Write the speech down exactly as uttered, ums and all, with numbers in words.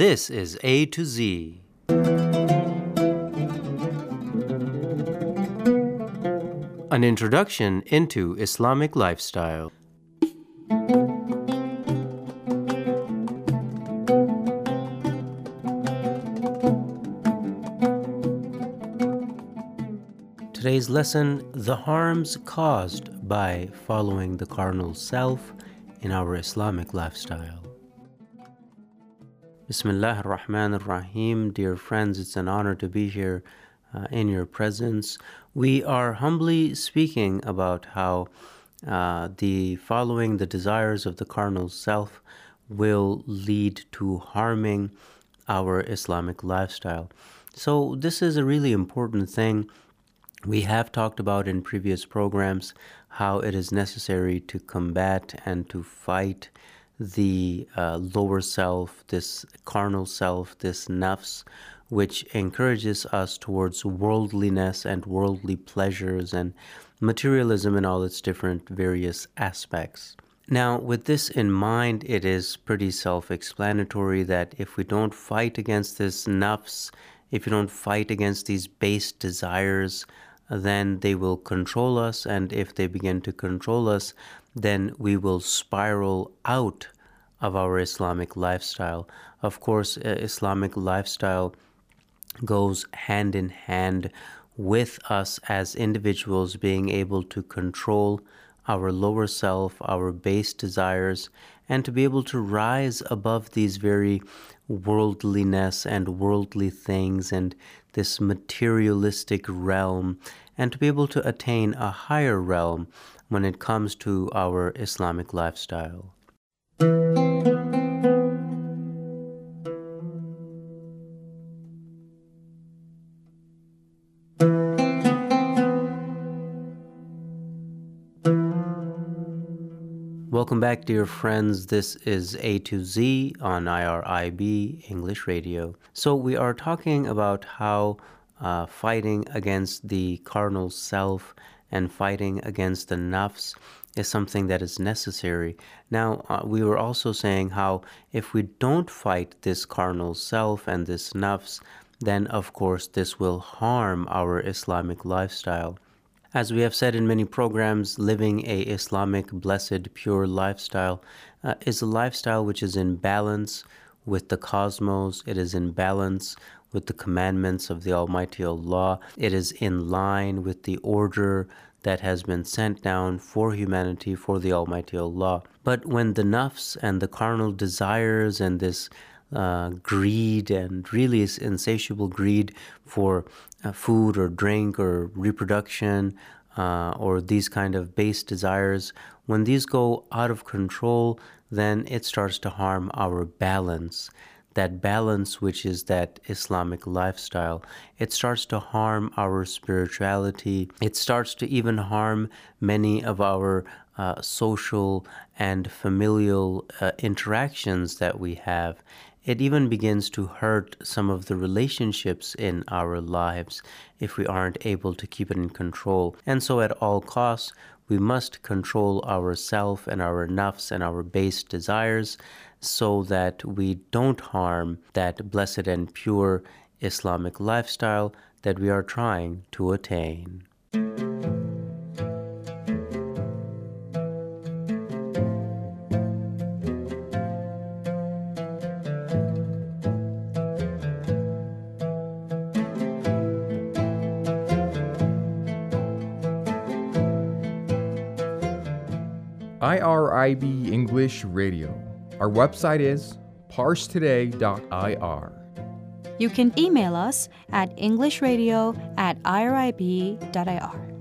This is A to Z. An introduction into Islamic lifestyle. Today's lesson, the harms caused by following the carnal self in our Islamic lifestyle. Bismillah ar-Rahman ar-Rahim. Dear friends, it's an honor to be here uh, in your presence. We are humbly speaking about how uh, the following the desires of the carnal self will lead to harming our Islamic lifestyle. So this is a really important thing. We have talked about in previous programs how it is necessary to combat and to fight the uh, lower self, this carnal self, this nafs, which encourages us towards worldliness and worldly pleasures and materialism in all its different various aspects. Now, with this in mind, it is pretty self-explanatory that if we don't fight against this nafs, if you don't fight against these base desires, then they will control us, and if they begin to control us, then we will spiral out of our Islamic lifestyle. Of course, uh, Islamic lifestyle goes hand in hand with us as individuals being able to control our lower self, our base desires, and to be able to rise above these very worldliness and worldly things and this materialistic realm, and to be able to attain a higher realm when it comes to our Islamic lifestyle. Welcome back, dear friends. This is A to Z on I R I B English Radio. So we are talking about how uh, fighting against the carnal self and fighting against the nafs is something that is necessary. Now, uh, we were also saying how if we don't fight this carnal self and this nafs, then of course this will harm our Islamic lifestyle. As we have said in many programs, living a Islamic, blessed, pure lifestyle uh, is a lifestyle which is in balance with the cosmos. It is in balance with the commandments of the Almighty Allah. It is in line with the order that has been sent down for humanity, for the Almighty Allah. But when the nafs and the carnal desires and this uh, greed and really insatiable greed for uh, food or drink or reproduction uh, or these kind of base desires, when these go out of control, then it starts to harm our balance. That balance, which is that Islamic lifestyle, it starts to harm our spirituality. It starts to even harm many of our uh, social and familial uh, interactions that we have. It even begins to hurt some of the relationships in our lives if we aren't able to keep it in control. And so at all costs, we must control ourself and our nafs and our base desires so that we don't harm that blessed and pure Islamic lifestyle that we are trying to attain. I R I B English Radio. Our website is parse today dot I R. You can email us at englishradio at I R I B dot I R.